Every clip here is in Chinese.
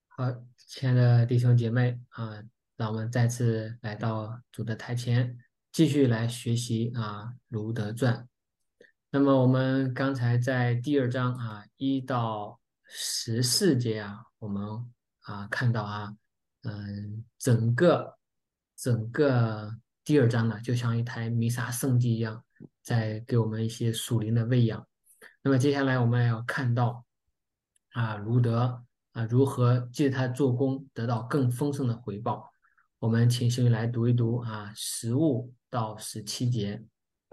好，亲爱的弟兄姐妹让我们再次来到主的台前，继续来学习《卢德传》。那么我们刚才在第二章1到14节我们看到整个第二章呢，就像一台弥撒圣祭一样，在给我们一些属灵的喂养。那么接下来我们要看到卢德如何借他做工得到更丰盛的回报。我们请兄弟来读一读15到17节。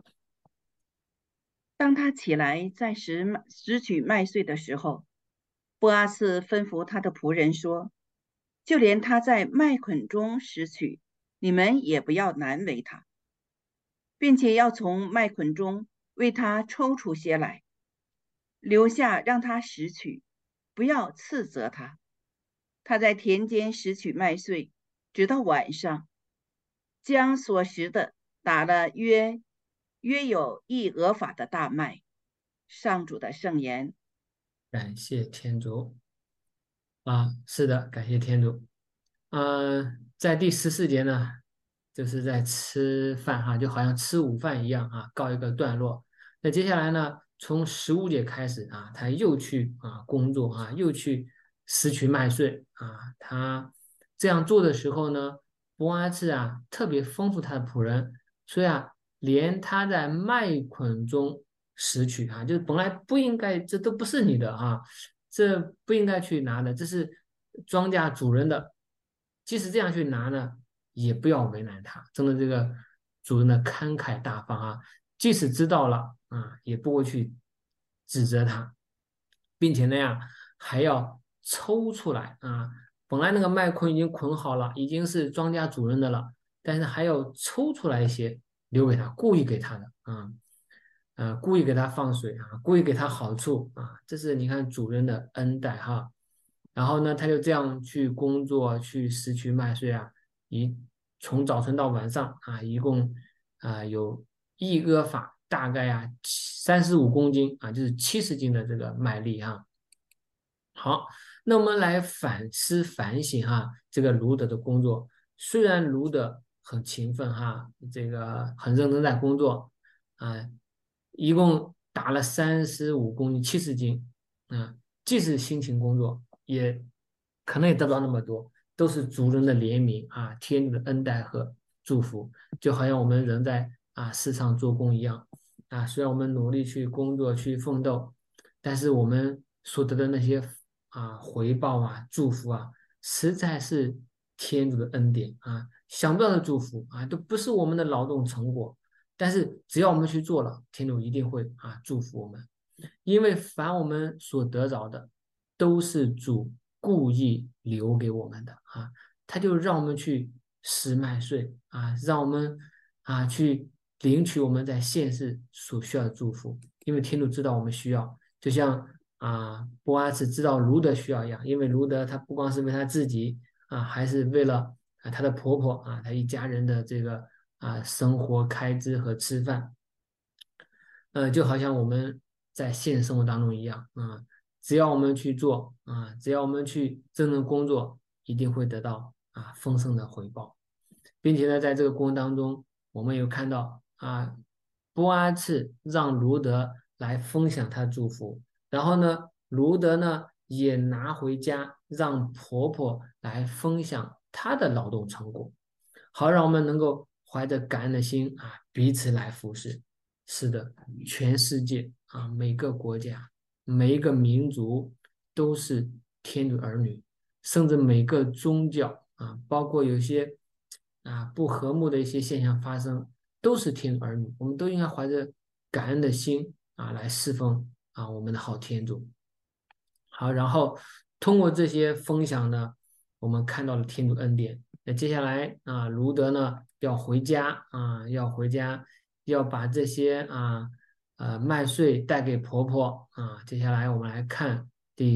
当他起来在拾取麦穗的时候，波阿斯吩咐他的仆人说：“就连他在麦捆中拾取，你们也不要难为他，并且要从麦捆中为他抽出些来，留下让他拾取，不要斥责他。他在田间拾取麦穗，直到晚上，将所拾的打了约有1俄法的大麦。”上主的圣言。 感谢天主是的，感谢天主。在第14节呢，就是在吃饭就好像吃午饭一样告一个段落。那接下来呢，从15节开始他又去工作又去拾取麦穗他这样做的时候呢，波阿斯特别吩咐他的仆人，所以连他在麦捆中拾取就是本来不应该，这都不是你的这不应该去拿的，这是庄稼主人的。即使这样去拿呢，也不要为难他。真的，这个主人的慷慨大方即使知道了也不会去指责他，并且还要抽出来本来那个麦捆已经捆好了，已经是庄稼主人的了，但是还要抽出来一些留给他，故意给他的故意给他放水故意给他好处这是你看主人的恩待然后呢，他就这样去工作，去拾取麦穗一从早晨到晚上一共有1俄法，大概35公斤就是70斤的这个麦粒好，那我们来反思反省这个卢德的工作。虽然卢德很勤奋这个很认真在工作啊，一共打了35公斤，70斤即使辛勤工作，也可能也得不到那么多，都是主人的怜悯天主的恩待和祝福，就好像我们人在世上做工一样虽然我们努力去工作去奋斗，但是我们所得的那些回报祝福实在是天主的恩典想不到的祝福都不是我们的劳动成果，但是只要我们去做了，天主一定会祝福我们，因为凡我们所得着的，都是主故意留给我们的他就让我们去拾麦穗让我们去领取我们在现世所需要的祝福，因为天主知道我们需要，就像波阿斯知道卢德需要一样，因为卢德他不光是为他自己还是为了他的婆婆他一家人的这个生活开支和吃饭。就好像我们在现实生活当中一样只要我们去做只要我们去真正工作，一定会得到丰盛的回报，并且呢，在这个过程当中，我们有看到波阿次让卢德来分享他的祝福，然后呢，卢德呢也拿回家让婆婆来分享她的劳动成果，好让我们能够怀着感恩的心彼此来服侍。是的，全世界每个国家、每一个民族都是天主儿女，甚至每个宗教包括有些不和睦的一些现象发生，都是天主儿女。我们都应该怀着感恩的心来侍奉我们的好天主。好，然后通过这些分享呢，我们看到了天主恩典。那接下来卢德呢要回家要回家，要把这些麦穗带给婆婆接下来我们来看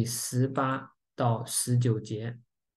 第18到19节。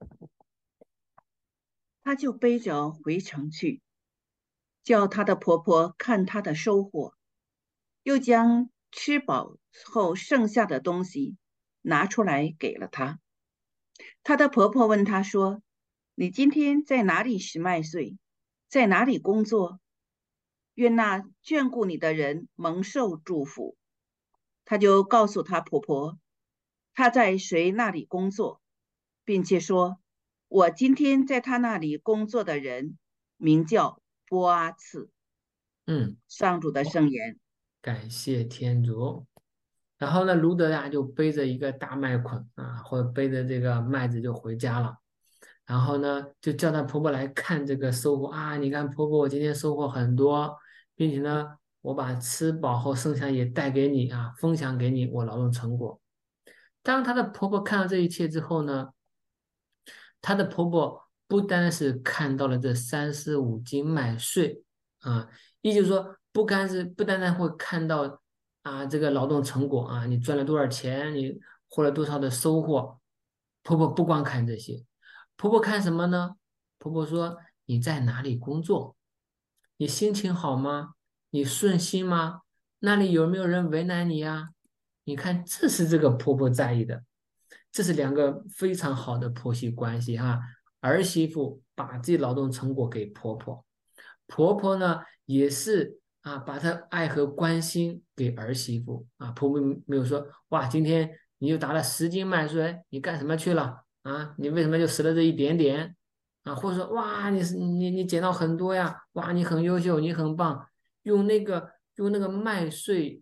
她就背着回城去，叫她的婆婆看她的收获，又将吃饱后剩下的东西拿出来给了她， 她的婆婆问她说：“你今天在哪里拾麦穗？在哪里工作？愿那眷顾你的人蒙受祝福。”她就告诉她婆婆，她在谁那里工作，并且说：“我今天在他那里工作的人名叫波阿次。” 嗯， 上主的圣言。 感谢天主。然后呢，卢德呀就背着一个大麦捆啊，或者背着这个麦子就回家了。然后呢，就叫她婆婆来看这个收获啊，你看婆婆，我今天收获很多，并且呢，我把吃饱后剩下也带给你啊，分享给你我劳动成果。当她的婆婆看到这一切之后呢，她的婆婆不单是看到了这35斤麦穗啊，也就是说，不单单会看到啊这个劳动成果啊，你赚了多少钱，你获了多少的收获。婆婆不光看这些，婆婆看什么呢？婆婆说你在哪里工作？你心情好吗？你顺心吗？那里有没有人为难你呀？你看，这是这个婆婆在意的，这是两个非常好的婆媳关系哈。儿媳妇把自己劳动成果给婆婆，婆婆呢也是啊，把她爱和关心给儿媳妇啊。婆婆没有说哇，今天你又打了10斤麦穗，你干什么去了啊？你为什么就拾了这一点点啊？或者说哇，你捡到很多呀，哇，你很优秀，你很棒，用那个麦穗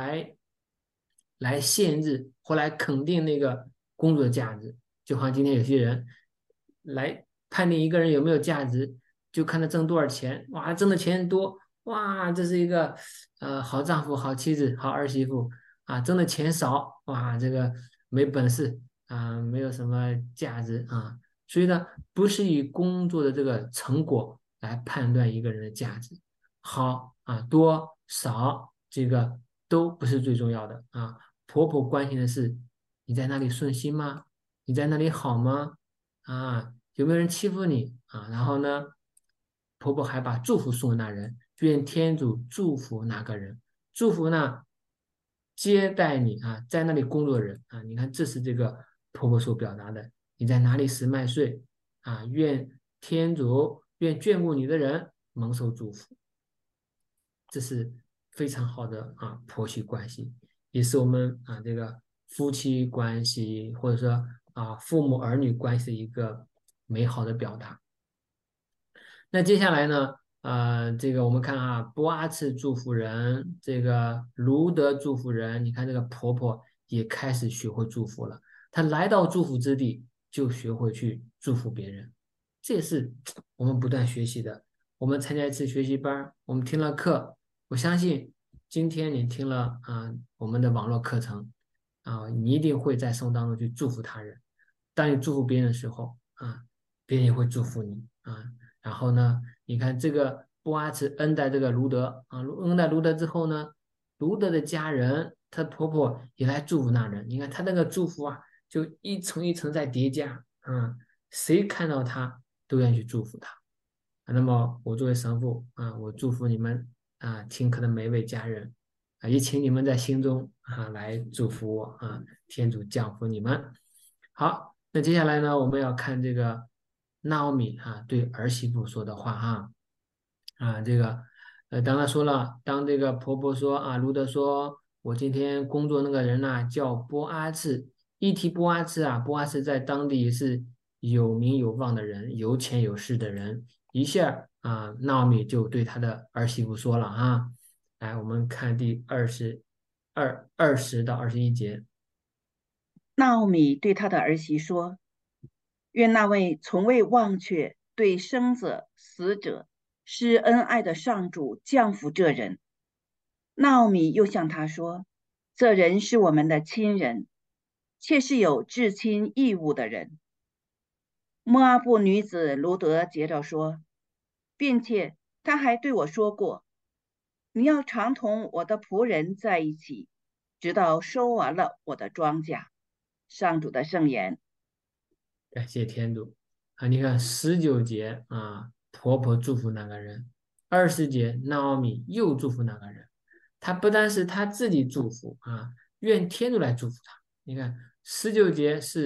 来限制或来肯定那个工作价值。就好像今天有些人来判定一个人有没有价值，就看他挣多少钱。哇，挣的钱多，哇，这是一个好丈夫、好妻子、好儿媳妇啊。挣的钱少，哇，这个没本事啊，没有什么价值啊。所以呢，不是以工作的这个成果来判断一个人的价值，好啊，多少这个都不是最重要的啊。婆婆关心的是你在那里顺心吗？你在那里好吗？啊，有没有人欺负你啊？然后呢，婆婆还把祝福送给那人，愿天主祝福那个人，祝福呢接待你啊，在那里工作的人啊。你看，这是这个婆婆所表达的。你在哪里拾麦穗啊？愿天主愿眷顾你的人蒙受祝福。这是非常好的啊婆媳关系，也是我们啊这个夫妻关系或者说啊父母儿女关系的一个美好的表达。那接下来呢，这个我们看啊，波阿次祝福人，这个卢德祝福人，你看这个婆婆也开始学会祝福了，她来到祝福之地就学会去祝福别人，这也是我们不断学习的。我们参加一次学习班，我们听了课，我相信今天你听了啊我们的网络课程啊，你一定会在生活当中去祝福他人。当你祝福别人的时候啊，别人也会祝福你啊。然后呢，你看这个波阿茨恩待这个卢德啊，恩待卢德之后呢，卢德的家人，她婆婆也来祝福那人。你看她那个祝福啊，就一层一层在叠加啊，谁看到他都愿意去祝福他。那么我作为神父啊，我祝福你们啊，听课的每一位家人啊，也请你们在心中啊来祝福我啊，天主降福你们。好，那接下来呢，我们要看这个纳奥米啊对儿媳妇说的话哈这个当他说了，当这个婆婆说啊，卢德说，我今天工作那个人呢、叫波阿次，一提波阿次啊，波阿次在当地是有名有望的人，有钱有势的人，一下啊，纳奥米就对他的儿媳妇说了啊，来，我们看第20到21节。 纳奥米对她的儿媳说：“愿那位从未忘却对生者、死者施恩爱的上主降福这人。”纳奥米又向他说：“这人是我们的亲人，却是有至亲义务的人。”莫阿布女子卢德接着说：并且他还对我说过，你要常同我的仆人在一起，直到收完了我的庄稼。上主的圣言。 感谢天主啊！你看19节啊，婆婆祝福那个人；20节，纳奥米又祝福那个人。她不单是她自己祝福啊，愿天主来祝福她。你看19节是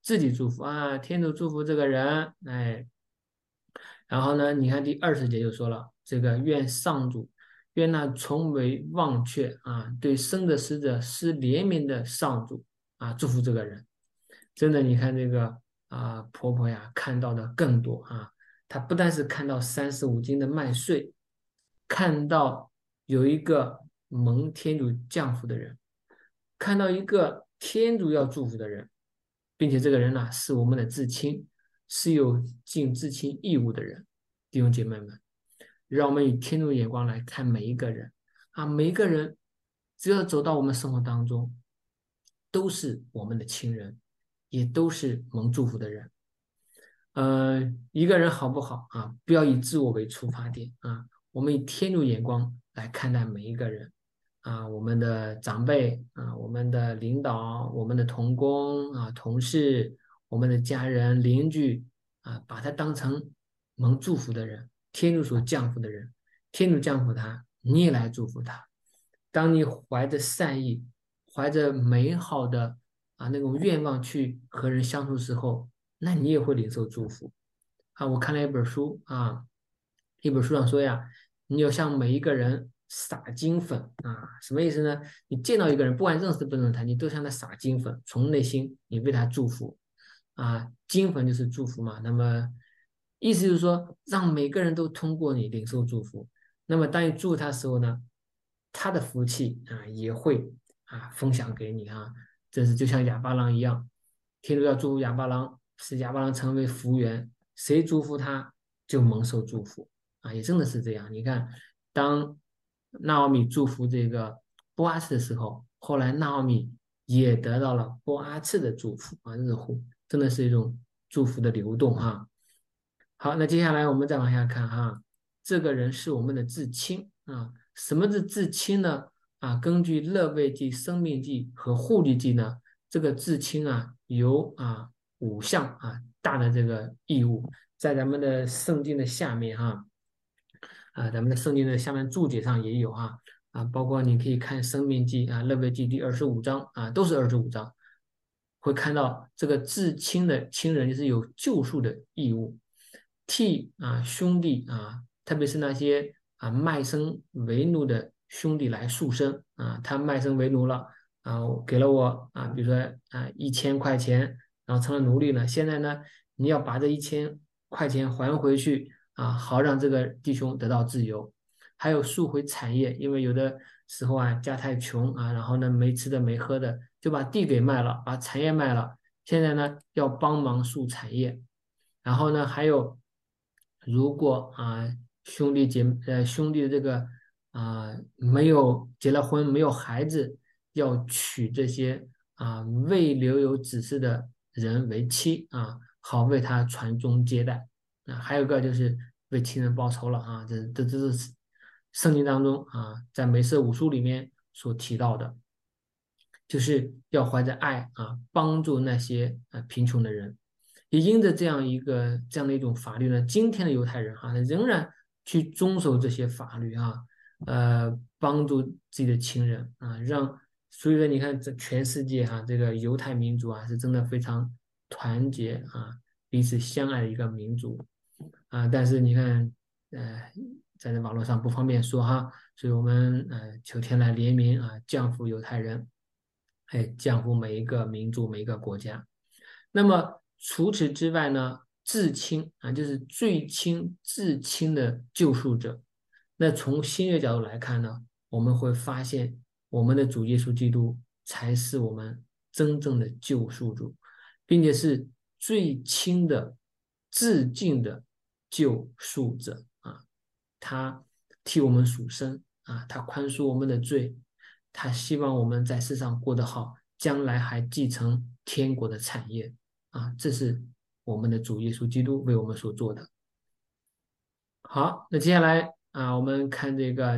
自己祝福啊，天主祝福这个人，哎，然后呢，你看第20节就说了，这个愿上主，愿那从未忘却啊，对生的死者施怜悯的上主啊，祝福这个人。真的，你看这个婆婆呀，看到的更多啊，她不但是看到35斤的麦穗，看到有一个蒙天主降福的人，看到一个天主要祝福的人，并且这个人呢是我们的至亲，是有尽至亲义务的人。弟兄姐妹们，让我们以天主眼光来看每一个人啊，每一个人只要走到我们生活当中，都是我们的亲人，也都是蒙祝福的人。一个人好不好啊？不要以自我为出发点啊，我们以天主眼光来看待每一个人啊，我们的长辈啊，我们的领导，我们的同工啊，同事，我们的家人、邻居啊，把他当成蒙祝福的人，天主所降福的人，天主降福他，你也来祝福他。当你怀着善意，怀着美好的那种愿望去和人相处时候，那你也会领受祝福啊！我看了一本书啊，一本书上说呀，你要向每一个人撒金粉啊，什么意思呢？你见到一个人，不管认识不认识他，你都向他撒金粉，从内心你为他祝福啊，金粉就是祝福嘛。那么意思就是说，让每个人都通过你领受祝福。那么当你祝福他的时候呢，他的福气也会分享给你啊。这是就像哑巴郎一样，天主要祝福哑巴郎，使哑巴郎成为福源，谁祝福他就蒙受祝福啊，也真的是这样。你看，当纳奥米祝福这个波阿次的时候，后来纳奥米也得到了波阿次的祝福啊，这是真的是一种祝福的流动哈。好，那接下来我们再往下看哈，这个人是我们的至亲啊。什么是至亲呢？根据勒位记、生命记和护理记呢，这个至亲有5项大的这个义务，在咱们的圣经的下面咱们的圣经的下面注解上也有包括你可以看生命记勒位记第25章都是25章，会看到这个至亲的亲人就是有救赎的义务，替兄弟特别是那些卖身为奴的兄弟来赎身他卖身为奴了给了我比如说1000块钱，然后成了奴隶了，现在呢你要把这1000块钱还回去好让这个弟兄得到自由。还有赎回产业，因为有的时候家太穷然后呢没吃的没喝的，就把地给卖了，把产业卖了，现在呢要帮忙赎产业。然后呢还有，如果兄弟的这个没有结了婚没有孩子，要娶这些未留有子嗣的人为妻好为他传宗接代。还有一个就是为亲人报仇了这是圣经当中在梅瑟五书里面所提到的，就是要怀着爱帮助那些贫穷的人。也因着这样的一种法律呢，今天的犹太人仍然去遵守这些法律帮助自己的亲人所以说你看这全世界这个犹太民族是真的非常团结彼此相爱的一个民族但是你看在这网络上不方便说所以我们求天来怜悯降福犹太人，还降福每一个民族每一个国家。那么除此之外呢，至亲就是最亲至亲的救赎者。那从新约角度来看呢，我们会发现我们的主耶稣基督才是我们真正的救赎主，并且是最亲的、至近的救赎者他替我们赎身他宽恕我们的罪，他希望我们在世上过得好，将来还继承天国的产业这是我们的主耶稣基督为我们所做的。好，那接下来我们看这个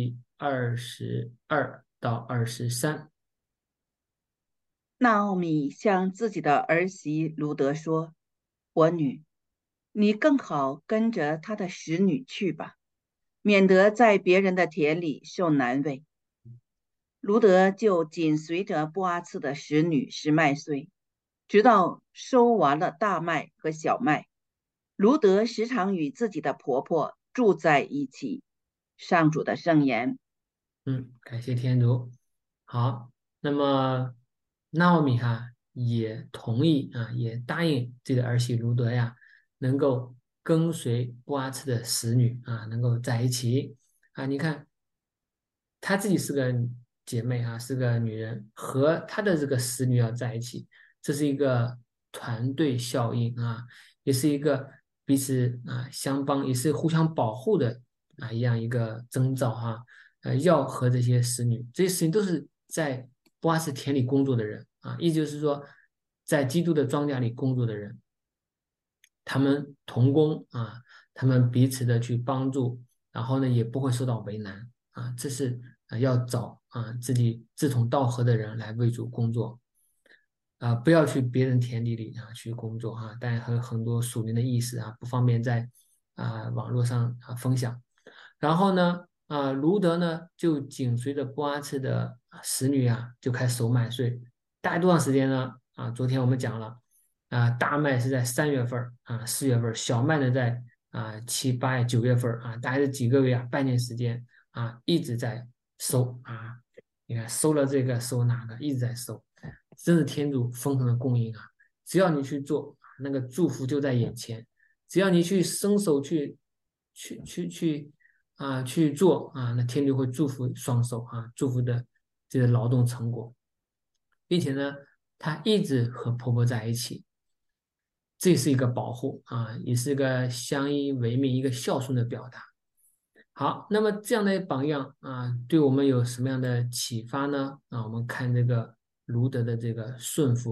第22到23。 纳奥米向自己的儿媳卢德说：“我女，你更好跟着他的使女去吧，免得在别人的田里受难为。”卢德就紧随着波阿次的使女拾麦穗， 直到收完了大麦和小麦。卢德时常与自己的婆婆住在一起。上主的圣言。 感谢天主。好，那么纳奥米哈也同意啊，也答应自己的儿媳卢德呀，能够跟随波阿次的使女啊，能够在一起啊。你看，她自己是个姐妹啊，是个女人，和她的这个使女要在一起，这是一个团队效应啊，也是一个彼此啊相帮，也是互相保护的一样一个征兆哈。要和这些使女，这些使女都是在波阿斯田里工作的人啊，意思就是说，在基督的庄稼里工作的人，他们同工啊，他们彼此的去帮助，然后呢，也不会受到为难啊，这是要找自己志同道合的人来为主工作不要去别人田地里去工作但很多属灵的意识不方便在网络上分享。然后呢，卢德呢就紧随着波阿次的使女就开始收麦穗，大概多长时间呢？昨天我们讲了大麦是在3月份4月份，小麦呢在7、8、9月份大概是几个月半年时间一直在收你看收了这个收那个，一直在收，真是天主丰盛的供应只要你去做，那个祝福就在眼前；只要你去伸手去做那天主会祝福双手祝福的这个劳动成果，并且呢，她一直和婆婆在一起，这是一个保护也是个相依为命、一个孝顺的表达。好，那么这样的榜样对我们有什么样的启发呢？我们看这个卢德的这个顺服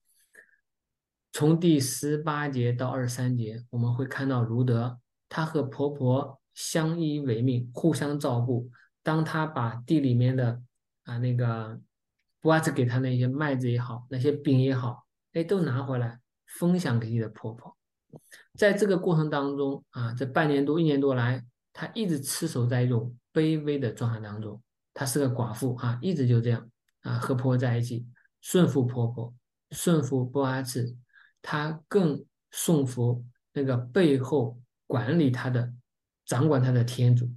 从第18节到23节，我们会看到卢德她和婆婆相依为命，互相照顾。当她把地里面的那个布瓦茨给她那些麦子也好，那些饼也好，哎，都拿回来分享给你的婆婆。在这个过程当中这半年多、1年多来，她一直持守在一种卑微的状态当中。她是个寡妇一直就这样和婆婆在一起，顺服婆婆，顺服波阿次，她更顺服那个背后管理她的、掌管她的天主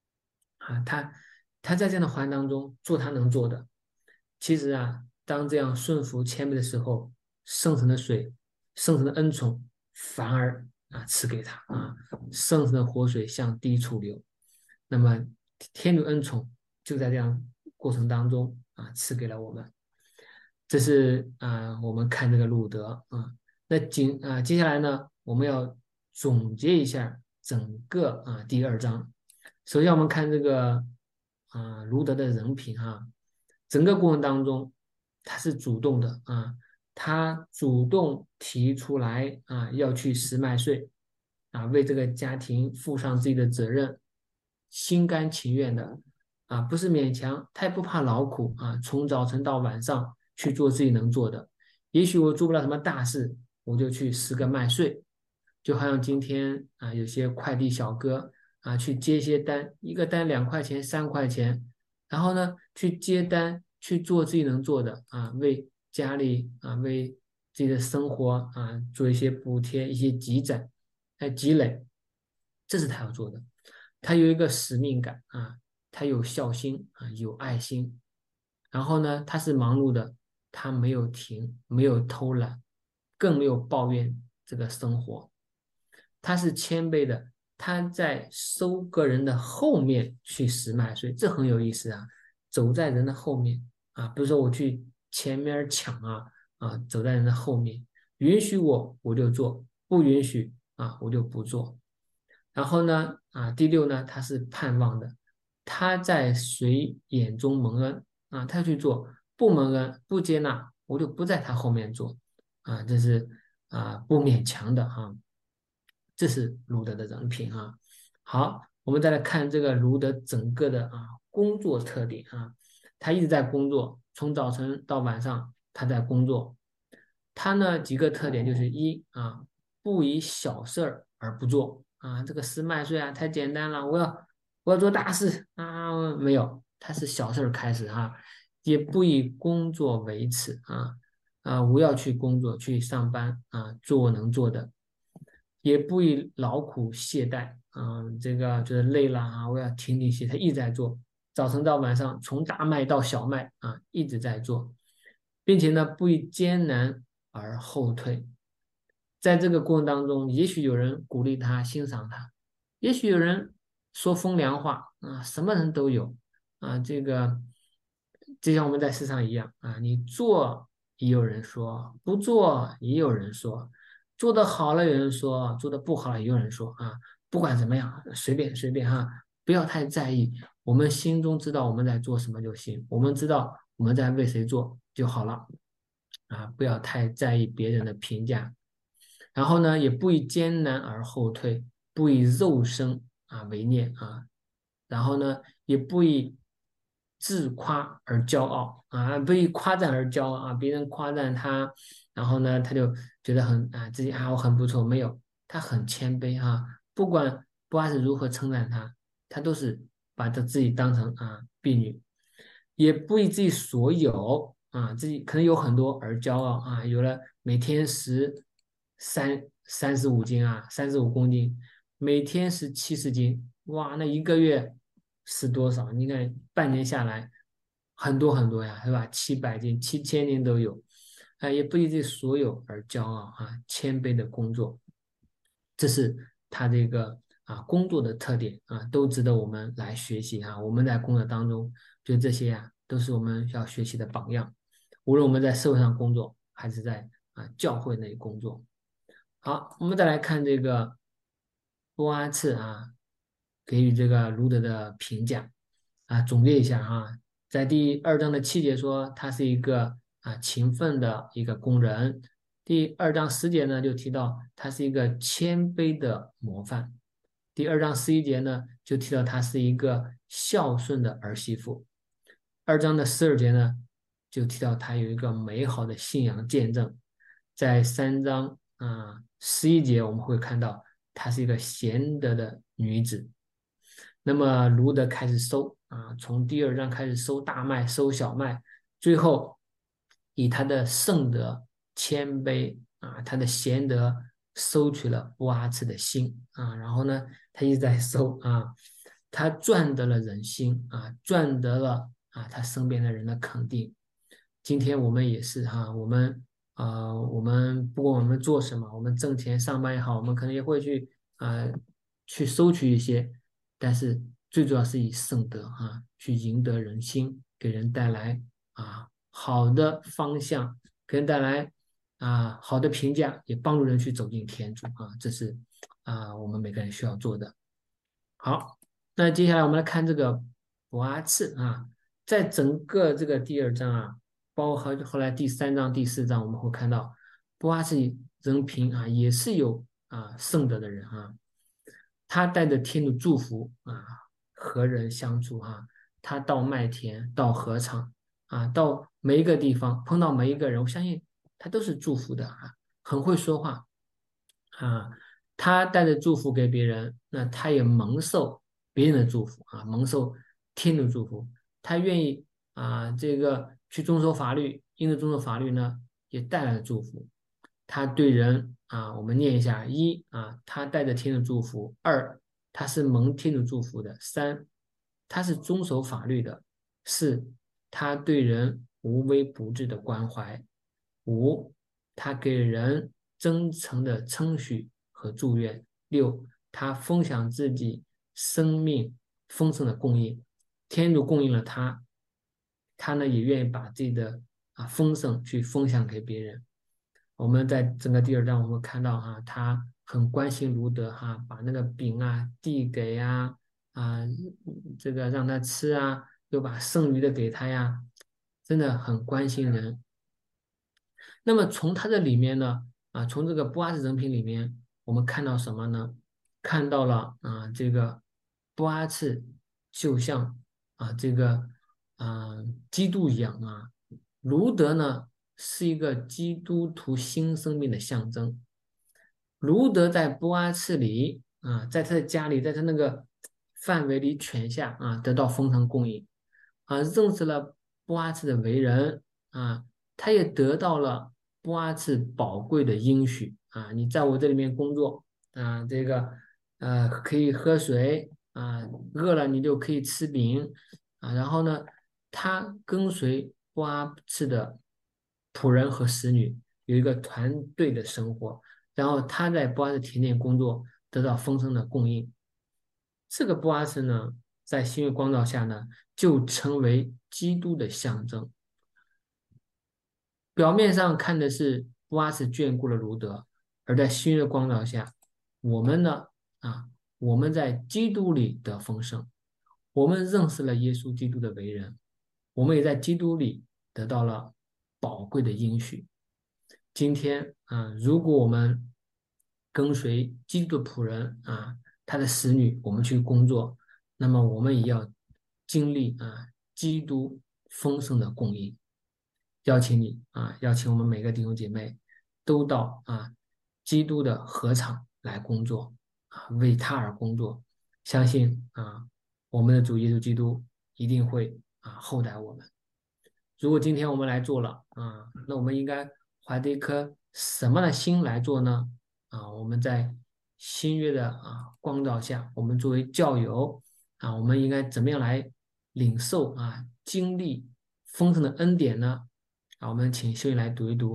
她在这样的环境当中做她能做的。其实当这样顺服谦卑的时候，圣神的水、圣神的恩宠反而赐给他圣神的活水向低处流。那么天主恩宠就在这样过程当中赐给了我们。这是我们看这个路德那接下来呢，我们要总结一下整个第2章。首先我们看这个卢德的人品整个过程当中他是主动的他主动提出来要去拾麦穗为这个家庭负上自己的责任，心甘情愿的不是勉强，他也不怕劳苦从早晨到晚上去做自己能做的。也许我做不了什么大事，我就去拾个麦穗，就好像今天有些快递小哥去接一些单，一个单2块钱、3块钱，然后呢去接单，去做自己能做的为家里为自己的生活做一些补贴、一些积累，这是他要做的。他有一个使命感他有孝心有爱心，然后呢，他是忙碌的，他没有停，没有偷懒，更没有抱怨这个生活。他是谦卑的，他在收割人的后面去拾麦穗，这很有意思走在人的后面不是说我去前面抢走在人的后面，允许我就做，不允许我就不做。然后呢第6呢，他是盼望的，他在谁眼中蒙恩他去做，不蒙恩不接纳，我就不在他后面做这是不勉强的这是卢德的人品好，我们再来看这个卢德整个的工作特点他一直在工作，从早晨到晚上他在工作。他呢几个特点就是不以小事儿而不做这个拾麦穗太简单了，我要做大事没有，他是小事儿开始也不以工作为耻无要去工作去上班做能做的，也不以劳苦懈怠这个就是累了我要停停歇，他一直在做，早晨到晚上，从大麦到小麦一直在做，并且呢不以艰难而后退。在这个过程当中，也许有人鼓励他、欣赏他，也许有人说风凉话什么人都有这个就像我们在市场一样你做也有人说，不做也有人说，做得好了有人说，做得不好了也有人说不管怎么样，随便随便不要太在意，我们心中知道我们在做什么就行，我们知道我们在为谁做就好了不要太在意别人的评价。然后呢，也不以艰难而后退，不以肉身为念然后呢，也不以自夸而骄傲不以夸赞而骄傲别人夸赞他，然后呢，他就觉得自己我很不错，没有，他很谦卑不管不管是如何称赞他，他都是把他自己当成婢女，也不以自己所有自己可能有很多而骄傲有了每天35斤35公斤，每天70斤，哇，那一个月是多少？你看半年下来，很多很多呀，是吧？700斤、7000斤都有，也不以这所有而骄傲谦卑的工作，这是他这个工作的特点都值得我们来学习我们在工作当中，就这些都是我们要学习的榜样。无论我们在社会上工作，还是在教会内工作。好，我们再来看这个波阿次给予这个卢德的评价总结一下在第2章的7节说他是一个勤奋的一个工人，第2章10节呢就提到他是一个谦卑的模范，第2章11节呢就提到他是一个孝顺的儿媳妇，2章的12节呢就提到他有一个美好的信仰见证，在3章11节我们会看到她是一个贤德的女子。那么卢德开始收从第2章开始收大麦、收小麦，最后以他的圣德、谦卑他的贤德收取了波阿次的心然后呢，他一直在收他赚得了人心赚得了他身边的人的肯定。今天我们也是我们不管我们做什么，我们挣钱上班也好，我们可能也会去收取一些，但是最主要是以圣德去赢得人心，给人带来好的方向，给人带来好的评价，也帮助人去走进天主这是我们每个人需要做的。好，那接下来我们来看这个博阿次在整个这个第2章包括后来第3章、第4章，我们会看到波阿斯人品也是有圣德的人他带着天的祝福和人相处他到麦田、到禾场到每一个地方碰到每一个人，我相信他都是祝福的很会说话啊，他带着祝福给别人，那他也蒙受别人的祝福蒙受天的祝福，他愿意这个去遵守法律，因着遵守法律呢，也带来了祝福。他对人我们念一下：一他带着天的祝福；二，他是蒙天的祝福的；三，他是遵守法律的；四，他对人无微不至的关怀；五，他给人真诚的称许和祝愿；六，他分享自己生命丰盛的供应，天主供应了他，他呢也愿意把自己的丰盛去分享给别人。我们在整个第2章，我们看到他很关心卢德把那个饼递给这个让他吃又把剩余的给他真的很关心人。那么从他的里面呢从这个波阿斯人品里面，我们看到什么呢？看到了这个波阿斯就像这个基督一样卢德呢是一个基督徒新生命的象征。卢德在波阿次里在他的家里，在他那个范围里犬下得到丰盛供应认识了波阿次的为人他也得到了波阿次宝贵的应许啊，你在我这里面工作啊，这个可以喝水啊，饿了你就可以吃饼啊，然后呢，他跟随波阿次的仆人和使女有一个团队的生活，然后他在波阿斯田间工作，得到丰盛的供应。这个波阿斯呢，在新月光照下呢，就成为基督的象征。表面上看的是波阿斯眷顾了卢德，而在新月光照下，我们呢，我们在基督里得丰盛，我们认识了耶稣基督的为人，我们也在基督里得到了宝贵的应许。今天如果我们跟随基督的仆人他的使女，我们去工作，那么我们也要经历基督丰盛的供应。邀请你邀请我们每个弟兄姐妹都到基督的禾场来工作为他而工作。相信我们的主耶稣基督一定会厚待我们。如果今天我们来做了那我们应该怀着一颗什么样的心来做呢？我们在新约的光照下，我们作为教友我们应该怎么样来领受经历丰盛的恩典呢？我们请秀英来读一读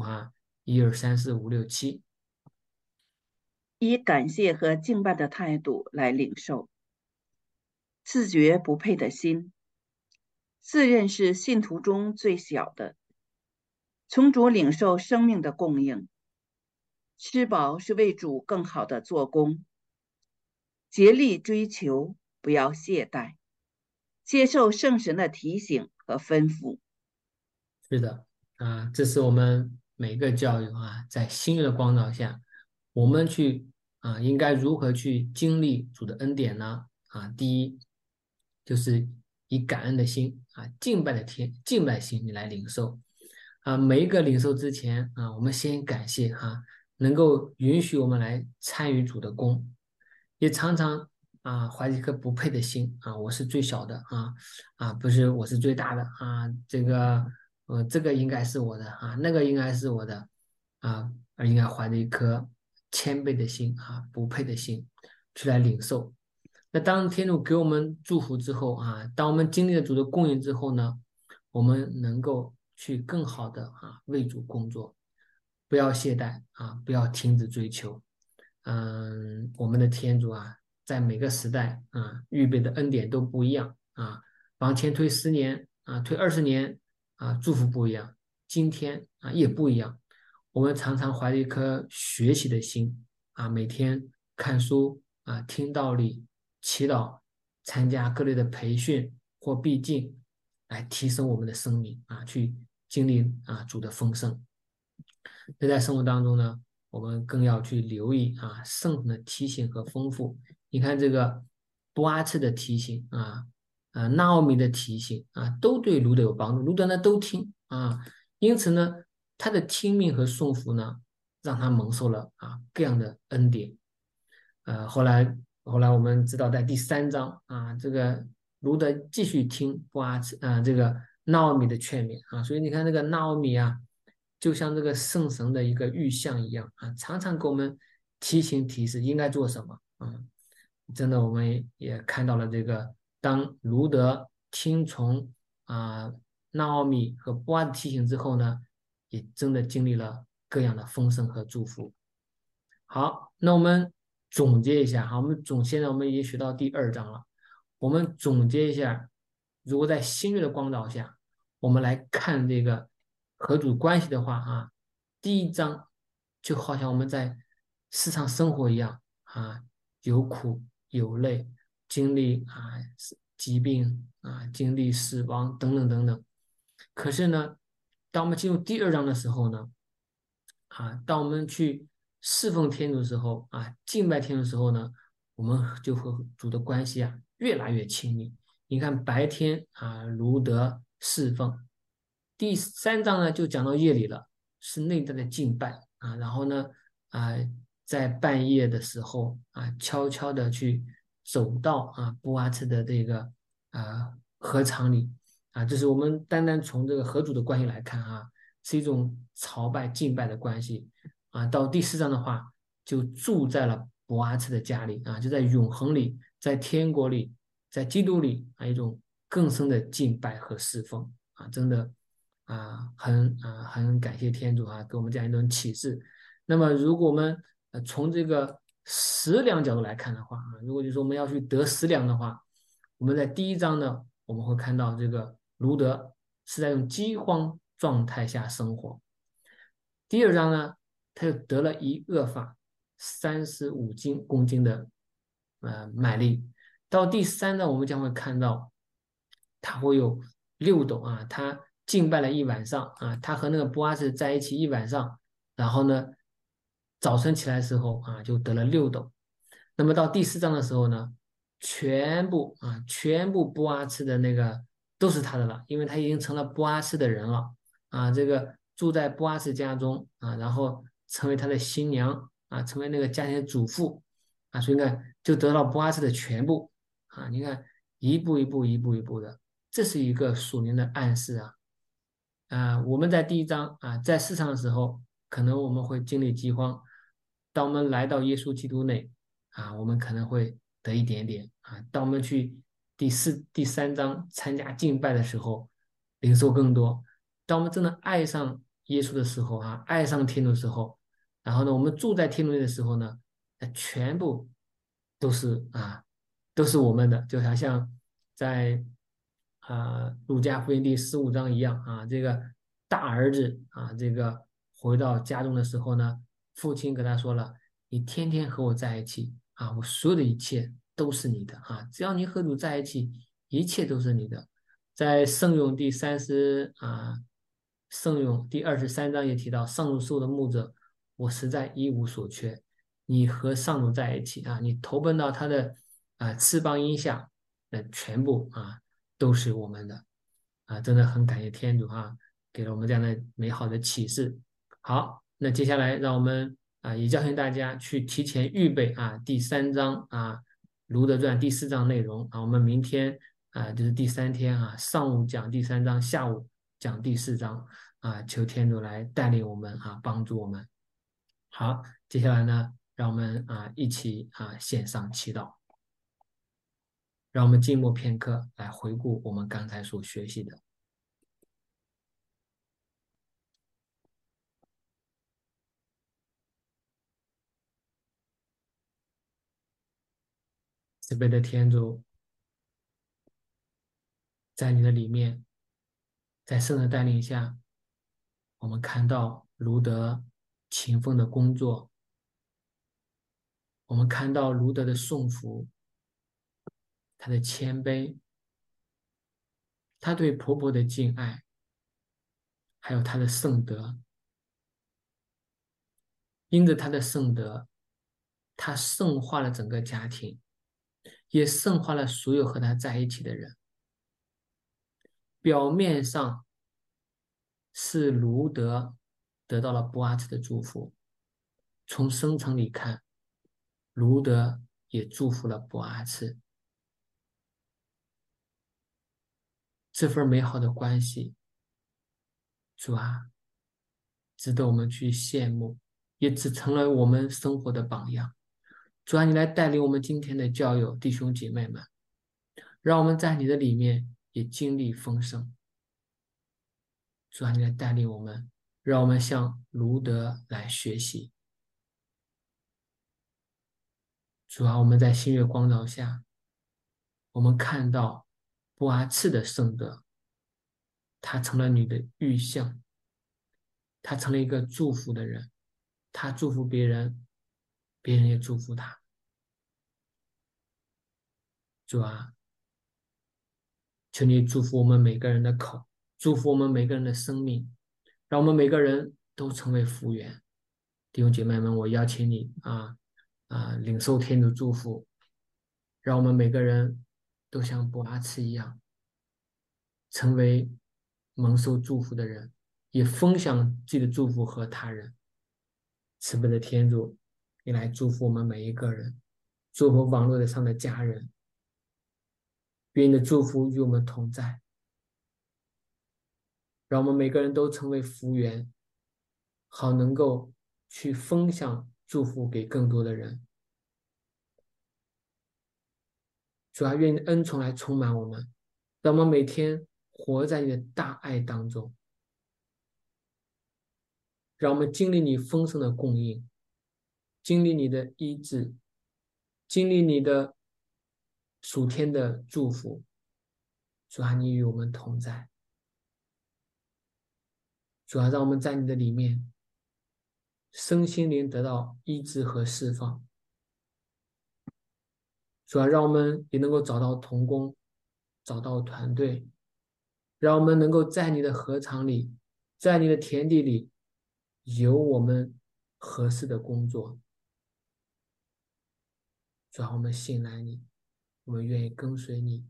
1、2、3、4、5、6、7。 以感谢和敬拜的态度来领受，自觉不配的心，自认是信徒中最小的，从主领受生命的供应，吃饱是为主更好的做工，竭力追求，不要懈怠，接受圣神的提醒和吩咐。 是的这是我们每个教友在新约的光照下，我们去应该如何去经历主的恩典呢？第一就是以感恩的心敬拜心你来领受每一个领受之前我们先感谢能够允许我们来参与主的工，也常常怀着一颗不配的心我是最小的不是我是最大的这个应该是我的那个应该是我的而应该怀着一颗谦卑的心不配的心去来领受。那当天主给我们祝福之后当我们经历了主的供应之后呢，我们能够去更好的为主工作，不要懈怠不要停止追求。我们的天主在每个时代预备的恩典都不一样往前推10年推20年祝福不一样，今天也不一样。我们常常怀着一颗学习的心每天看书听道理、祈祷、参加各类的培训或闭境，来提升我们的生命去经历主的丰盛。那在生活当中呢，我们更要去留意圣神的提醒和丰富。你看这个波阿次的提醒纳奥米的提醒都对卢德有帮助，卢德呢都听因此呢，他的听命和顺服呢，让他蒙受了各样的恩典。后来我们知道，在第3章这个卢德继续听波阿次这个纳奥米的劝勉所以你看这个纳奥米就像这个圣神的一个预象一样常常给我们提醒提示应该做什么真的，我们也看到了这个，当卢德听从纳奥米和波阿的提醒之后呢，也真的经历了各样的丰盛和祝福。好，那我们总结一下现在我们已经学到第2章了，我们总结一下，如果在新约的光照下，我们来看这个和主关系的话第1章就好像我们在世上生活一样有苦有累，经历疾病经历死亡等等等等。可是呢，当我们进入第2章的时候呢，当我们去侍奉天主的时候敬拜天主的时候呢，我们就和主的关系越来越亲密。你看白天如得侍奉，第3章呢就讲到夜里了，是内在的敬拜然后呢在半夜的时候悄悄的去走到布阿茨的这个禾场里这是我们单单从这个和主的关系来看是一种朝拜敬拜的关系啊。到第4章的话，就住在了博阿茨的家里啊，就在永恒里，在天国里，在基督里啊，一种更深的敬拜和侍奉啊，真的很感谢天主啊，给我们这样一种启示。那么，如果我们从这个食粮角度来看的话啊，如果就是我们要去得食粮的话，我们在第1章呢，我们会看到这个卢德是在用饥荒状态下生活。第2章呢，他又得了1厄法35公斤的买力。到第3章，我们将会看到他会有6斗啊，他敬拜了一晚上啊，他和那个波阿斯在一起一晚上，然后呢，早晨起来的时候啊，就得了6斗。那么到第4章的时候呢，全部波阿斯的那个都是他的了，因为他已经成了波阿斯的人了啊，这个住在波阿斯家中啊，然后成为他的新娘啊，成为那个家庭的主妇啊，所以呢，就得到波阿斯的全部啊，你看一步一步一步一步的，这是一个属灵的暗示啊。我们在第1章啊，在世上的时候，可能我们会经历饥荒。当我们来到耶稣基督内啊，我们可能会得一点点啊。当我们去第三章参加敬拜的时候，领受更多。当我们真的爱上耶稣的时候啊，爱上天主的时候，然后呢，我们住在天主内的时候呢，全部都是都是我们的，就好像在路加福音第15章一样啊，这个大儿子啊，这个回到家中的时候呢，父亲跟他说了：“你天天和我在一起啊，我所有的一切都是你的啊，只要你和主在一起，一切都是你的。”在圣咏第23章也提到，上主是我的牧者，我实在一无所缺。你和上主在一起啊，你投奔到他的翅膀荫下，那全部都是我们的啊，真的很感谢天主给了我们这样的美好的启示。好，那接下来让我们也教训大家去提前预备第3章《卢德传》第4章内容我们明天就是第3天上午讲第3章，下午讲第4章求天主来带领我们帮助我们。好，接下来呢，让我们一起献上祈祷，让我们静默片刻来回顾我们刚才所学习的。慈悲的天主，在你的里面，在圣的带领下，我们看到卢德勤奋的工作，我们看到卢德的顺服，他的谦卑，他对婆婆的敬爱，还有他的圣德。因着他的圣德，他圣化了整个家庭，也圣化了所有和他在一起的人。表面上是卢德得到了波阿茨的祝福，从深层里看，卢德也祝福了波阿茨。这份美好的关系，主值得我们去羡慕，也只成了我们生活的榜样。主你来带领我们今天的教友弟兄姐妹们，让我们在你的里面也经历丰盛。主你来带领我们，让我们向卢德来学习。主我们在新月光照下，我们看到布阿次的圣德，他成了你的预象，他成了一个祝福的人，他祝福别人，别人也祝福他。主求你祝福我们每个人的口，祝福我们每个人的生命，让我们每个人都成为福源。弟兄姐妹们，我邀请你领受天主祝福，让我们每个人都像博阿茨一样，成为蒙受祝福的人，也分享自己的祝福和他人。慈悲的天主，你来祝福我们每一个人，祝福网络上的家人，愿你的祝福与我们同在。 让我们每个人都成为福源，好能够去分享祝福给更多的人。主要愿你的恩宠来充满我们，让我们每天活在你的大爱当中，让我们经历你丰盛的供应，经历你的医治，经历你的属天的祝福。主啊，你与我们同在。主啊，让我们在你的里面，身心灵得到医治和释放。主啊，让我们也能够找到同工，找到团队，让我们能够在你的禾场里，在你的田地里，有我们合适的工作。主啊，我们信赖你，我们愿意跟随你。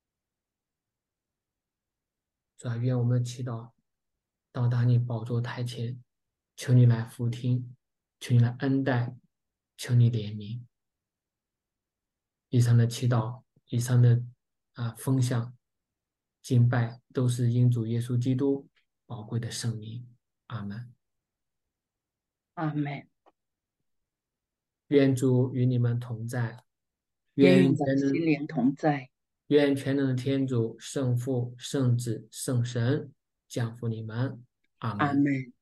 主啊，愿我们祈祷到达你宝座台前，求你来俯听，求你来恩待，求你怜悯。以上的祈祷，以上的分享、敬拜，都是因主耶稣基督宝贵的圣名。阿门。 阿门。 愿主与你们同在， 也与你的愿全能心灵同在。 愿全能的天主、圣父、圣子、圣神降福你们。阿门。 阿门。